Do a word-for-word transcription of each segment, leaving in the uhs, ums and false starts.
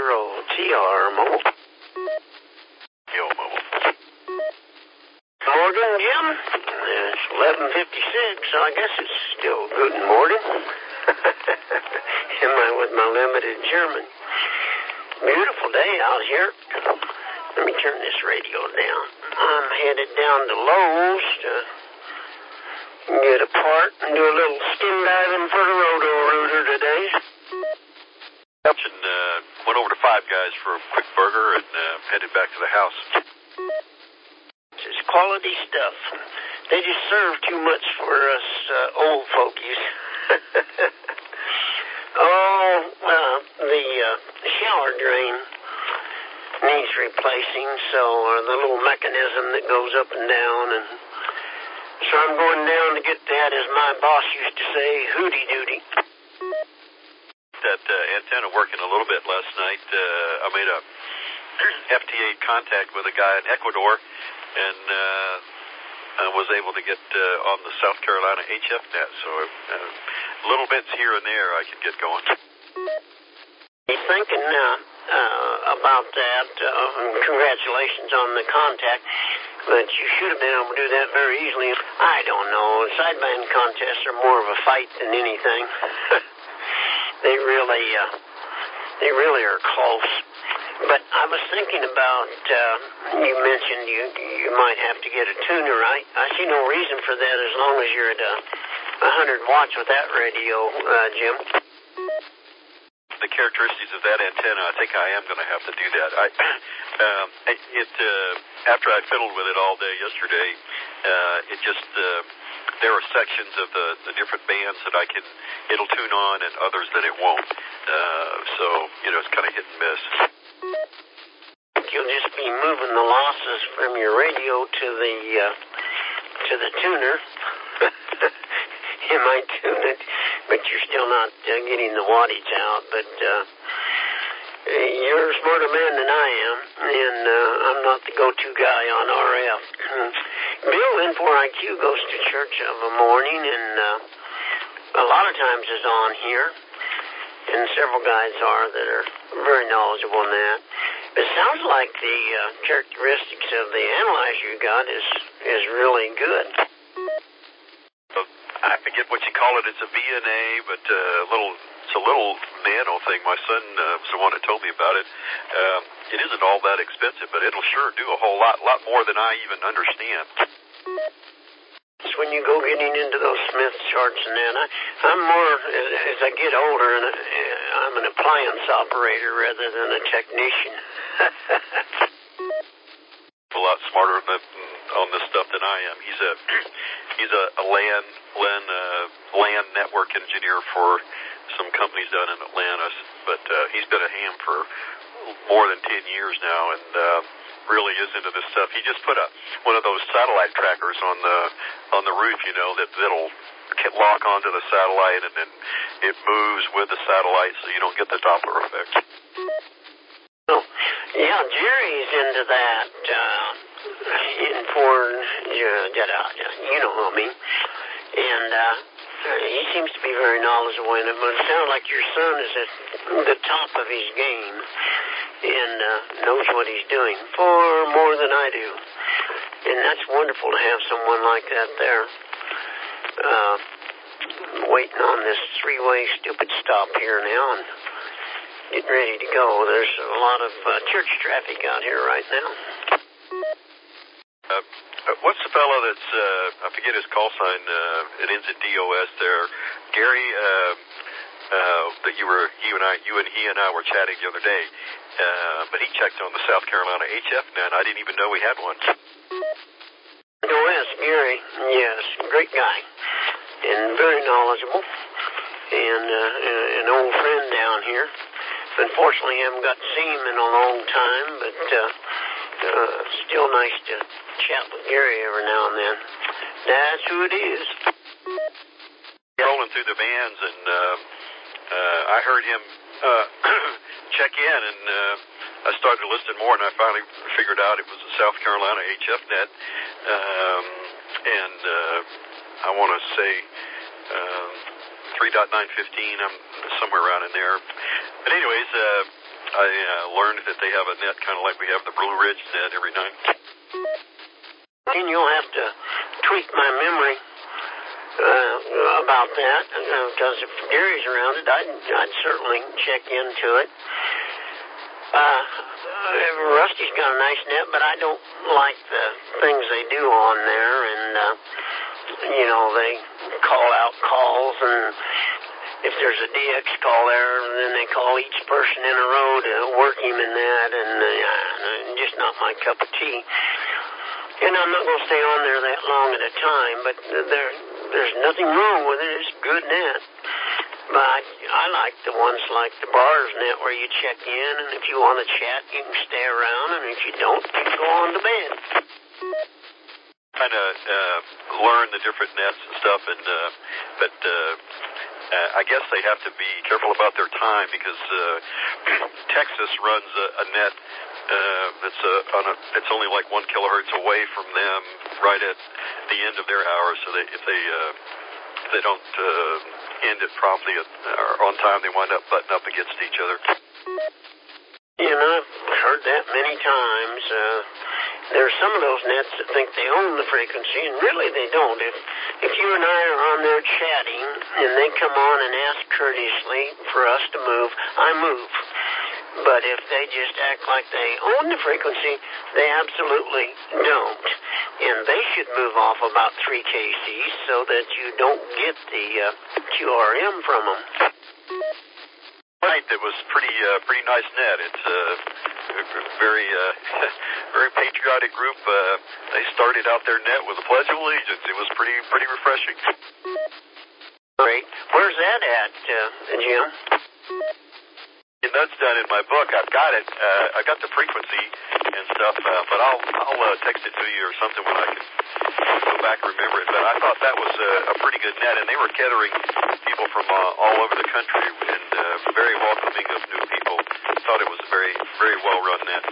zero T R Mobile. Yo, Mobile. Morgan, Jim. It's eleven fifty-six, so I guess it's still good morning. Am I with my limited German? Beautiful day out here. Let me turn this radio down. I'm headed down to Lowe's to get a part and do a little skin diving for the Roto-Rooter today. And uh, went over to Five Guys for a quick burger and uh, headed back to the house. It's quality stuff. They just serve too much for us uh, old folkies. oh, uh, the uh, shower drain needs replacing, so uh, the little mechanism that goes up and down, and so I'm going down to get that, as my boss used to say, hooty-dooty. That uh, antenna working a little bit last night. Uh, I made a F T A contact with a guy in Ecuador, and uh, I was able to get uh, on the South Carolina H F net, so uh, little bits here and there I can get going. He's thinking uh, uh, about that. Uh, congratulations on the contact, but you should have been able to do that very easily. I don't know. Sideband contests are more of a fight than anything. They really, uh, they really are close. But I was thinking about, uh, you mentioned you you might have to get a tuner, right? I see no reason for that as long as you're at uh, one hundred watts with that radio, uh, Jim. The characteristics of that antenna, I think I am going to have to do that. I, um, it uh, after I fiddled with it all day yesterday, uh, it just uh, there are sections of the, the different bands that I can it'll tune on and others that it won't. Uh, so you know, it's kind of hit and miss. You'll just be moving the losses from your radio to the uh, to the tuner. You might tune it, but you're still not uh, getting the wattage out. But uh, you're a smarter man than I am, and uh, I'm not the go-to guy on R F. Bill in four I Q goes to church of a morning, and uh, a lot of times is on here, and several guys are that are very knowledgeable in that. It sounds like the uh, characteristics of the analyzer you got is is really good. I forget what you call it. It's a V N A, but uh, a little, it's a little nano thing. My son uh, was the one that told me about it. Um, it isn't all that expensive, but it'll sure do a whole lot, lot more than I even understand. It's when you go getting into those Smith charts and that. I, I'm more, as, as I get older, and uh, I'm an appliance operator rather than a technician. A lot smarter than, on this stuff than I am. He's a he's a, a LAN LAN uh, LAN network engineer for some companies down in Atlanta, but uh, he's been a ham for more than ten years now, and uh, really is into this stuff. He just put a one of those satellite trackers on the on the roof, you know, that that'll lock onto the satellite, and then it moves with the satellite, so you don't get the Doppler effect. Oh, yeah, Jerry's into that. Uh, in for uh, you know what I mean, and uh, he seems to be very knowledgeable in it. But it sounds like your son is at the top of his game and uh, knows what he's doing far more than I do, and that's wonderful to have someone like that there. Uh, waiting on this three-way stupid stop here now and getting ready to go. There's a lot of uh, church traffic out here right now. Uh, what's the fellow that's, uh, I forget his call sign, uh, it ends in D O S there. Gary, uh, uh, that you were, you and I, you and he and I were chatting the other day, uh, but he checked on the South Carolina H F net. I didn't even know we had one. D O S, Gary, yes, great guy, and very knowledgeable, and uh, an old friend down here. Unfortunately, I haven't got to see him in a long time, but uh, uh, still nice to chat with Gary every now and then. That's who it is. Rolling through the bands, and uh, uh, I heard him uh, check in, and uh, I started to listen more, and I finally figured out it was a South Carolina H F net, um, and uh, I want to say um, three point nine fifteen, I'm somewhere around in there. But anyways, uh, I uh, learned that they have a net kind of like we have the Blue Ridge net every night. And you'll have to tweak my memory uh, about that, because uh, if Gary's around it, I'd, I'd certainly check into it. Uh, Rusty's got a nice net, but I don't like the things they do on there, and, uh, you know, they call out calls, and if there's a D X call there, then they call each person in a row to work him in that, and uh, just not my cup of tea. And I'm not going to stay on there that long at a time, but there, there's nothing wrong with it. It's a good net. But I, I like the ones like the Bars net where you check in, and if you want to chat, you can stay around, and if you don't, you can go on to bed. Kind of uh, learn the different nets and stuff, and uh, but uh, uh, I guess they have to be careful about their time, because uh, Texas runs a, a net uh, that's uh, on a, it's only like one kilohertz away from them, right at the end of their hours. So they, if they uh, if they don't uh, end it promptly at, or on time, they wind up butting up against each other. You know, I've heard that many times. Uh, there are some of those nets that think they own the frequency, and really they don't. If if you and I are on there chatting, and they come on and ask courteously for us to move, I move. But if they just act like they own the frequency, they absolutely don't. And they should move off about three K Cs so that you don't get the uh, Q R M from them. Right, it was pretty uh, pretty nice net. It's a uh, very uh, very patriotic group. Uh, they started out their net with a Pledge of Allegiance. It was pretty pretty refreshing. Great. Where's that at, uh, Jim? That's done in my book. I've got it. Uh, I got the frequency and stuff, uh, but I'll I'll uh, text it to you or something when I can go back and remember it. But I thought that was a, a pretty good net, and they were gathering people from uh, all over the country, and uh, very welcoming of new people. I thought it was a very very well run net.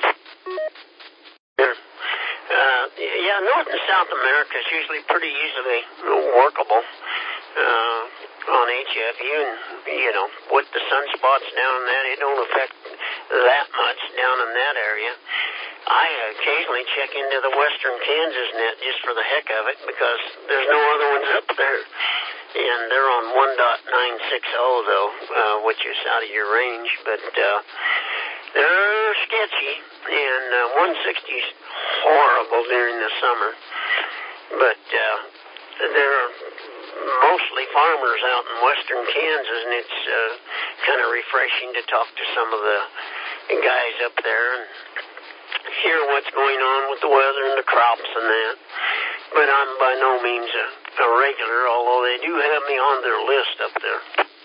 Sure. Uh, yeah, North and South America is usually pretty easily workable. Uh, on H F, even, you know, with the sunspots down in that, it don't affect that much down in that area. I occasionally check into the Western Kansas net just for the heck of it, because there's no other ones up there. And they're on one point nine six zero, though, uh, which is out of your range. But uh, they're sketchy, and uh, one sixty is horrible during the summer. But uh, they're mostly farmers out in western Kansas, and it's uh, kind of refreshing to talk to some of the guys up there and hear what's going on with the weather and the crops and that. But I'm by no means a, a regular, although they do have me on their list up there.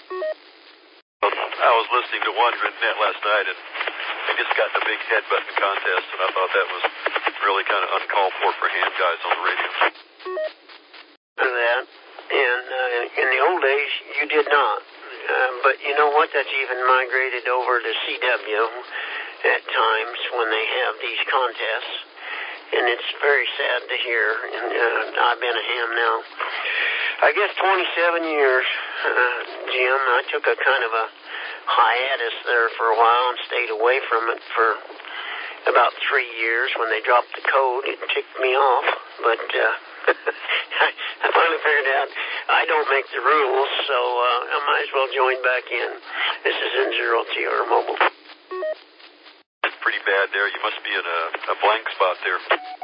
I was listening to one net last night, and they just got the big head button contest, and I thought that was really kind of uncalled for for ham guys on the radio. That. And uh, in the old days, you did not. Uh, but you know what? That's even migrated over to C W at times when they have these contests. And it's very sad to hear. And uh, I've been a ham now, I guess, twenty-seven years, uh, Jim. I took a kind of a hiatus there for a while and stayed away from it for about three years. When they dropped the code, it ticked me off. But uh, I, I finally figured out I don't make the rules, so uh, I might as well join back in. This is N zero T R Mobile. It's pretty bad there. You must be in a, a blank spot there.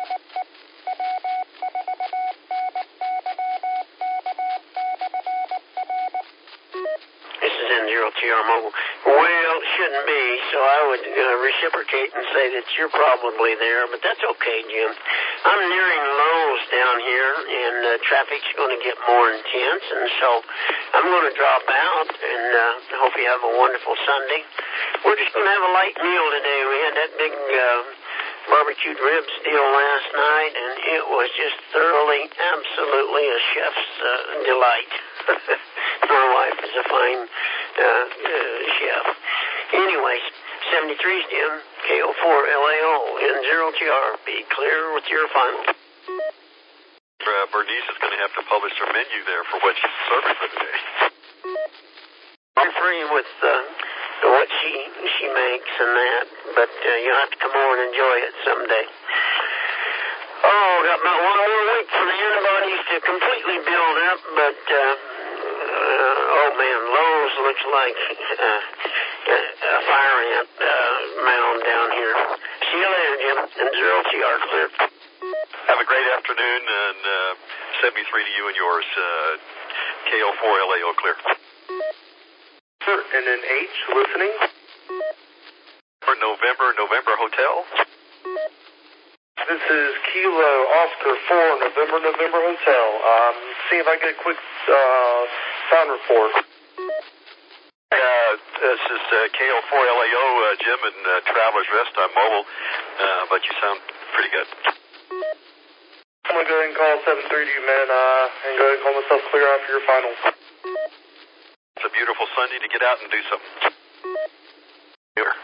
This is N zero T R Mobile. Well, it shouldn't be, so I would uh, reciprocate and say that you're probably there, but that's okay, Jim. I'm nearing lows down here, and uh, traffic's going to get more intense, and so I'm going to drop out, and uh, hope you have a wonderful Sunday. We're just going to have a light meal today. We had that big uh, barbecued ribs deal last night, and it was just thoroughly, absolutely a chef's uh, delight. My wife is a fine uh, uh, chef. Anyways, seventy-three's Jim, K O four L A O, N zero T R. Be clear with your final. Uh, Bernice is going to have to publish her menu there for what she's serving for the day. I'm free with uh, what she she makes and that. But uh, you'll have to come over and enjoy it someday. Oh, got about one more week for the antibodies to completely build up, but uh, uh, oh man, Lowe's looks like uh, a fire ant uh, mound down here. See you later, Jim. And zero T R clear. Have a great afternoon, and uh, seventy-three to you and yours. Uh, K O four L A O clear. And then H, listening. For November, November Hotel. This is Kilo Oscar four, November, November Hotel. Um, see if I get a quick uh, sound report. Uh, this is uh, K O four L A O, uh, Jim, and uh, Traveler's Rest. I'm mobile, uh, but you sound pretty good. I'm going to go ahead and call seven three to you, man, uh, and go ahead and call myself clear after your finals. It's a beautiful Sunday to get out and do something. Here.